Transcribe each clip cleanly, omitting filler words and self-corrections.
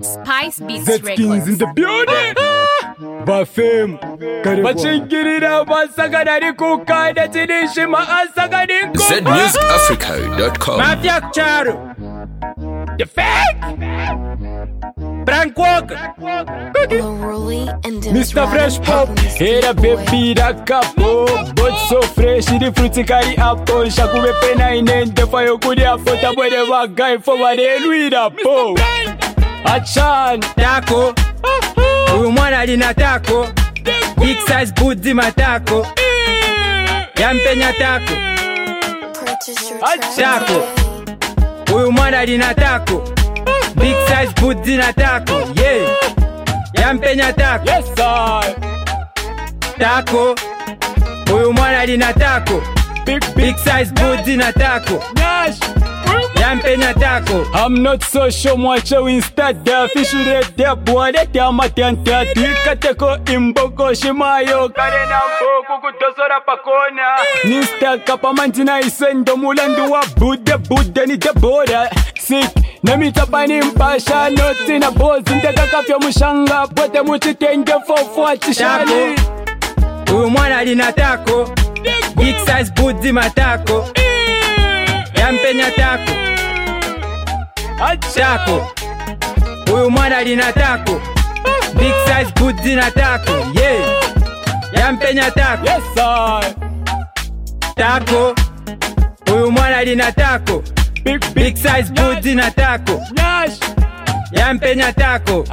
Spice Beats Z-Skins in the building. Bafem Bachingirira Basagadari Kuka da Tinishima Asagadin ZMusicAfrica.com Mafia Charu The Fake Frank Walker Mr. Fresh Pop Era baby da capo But so fresh the fruity carry apple Shakube pena inende Fayo kudi apota Bwede wagai forward Elui da po Achan Tako Uyu mwana alina tako Big size booty matako Yampenya tako Tako Uyu mwana alina tako Big size booty na tako Yeah Yampenya tako Yes sir Tako Uyu mwana alina tako Big size booty na tako Nash Yampenya tako I'm not so sure mwache instead the fish red the boy the amatenta tikateko imboko shimayo karena mboko kutosora pakona Nista kapa mantina isendo mulandu wa bude ni the border sick Namita pani mpasha noti na bozi ndeka kafya mushanga pote muchitenge fofu atishani Uyu mwana alina tako Big size booty matako Yampenya tako Tako Uyu mwana alina tako Big size booty na tako Yeah Yampenya tako Yes sir Tako Uyu mwana alina tako Big size booty na tako Nash Yampenya tako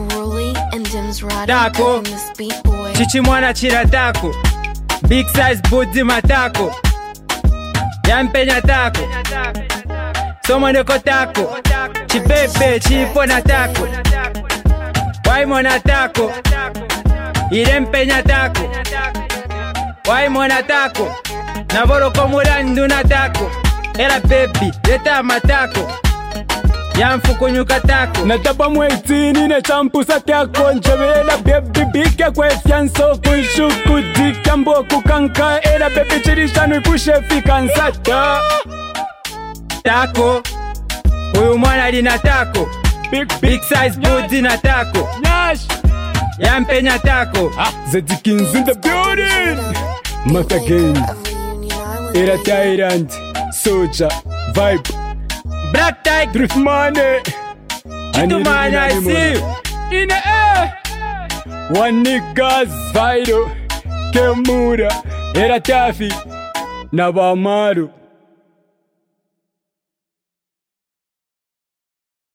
Tako Chichi mwana chira tako Big size booty matako Yampenya tako Somo ndeko tako Chibebe chipo na tako Waimo na tako Irempenya tako Waimo na tako Naboroko murandu na tako Era baby leta matako Yamfukunyuka tako Natapa mwetini ne champusa tako Njevela baby bike kwe fianso Kunshuku dika mboku kanka Era baby chirishanu ipushe fikansata Tako Uyu mwana alina tako Big size booty na tako Nash Yampenya tako Z-Skins in the building Mata Gang Era Tyrant Soldier Vibe Black Tiger Drift Money Chitu Money I see you In the air One niggas Vido Kemura Era Taffy Nabamaru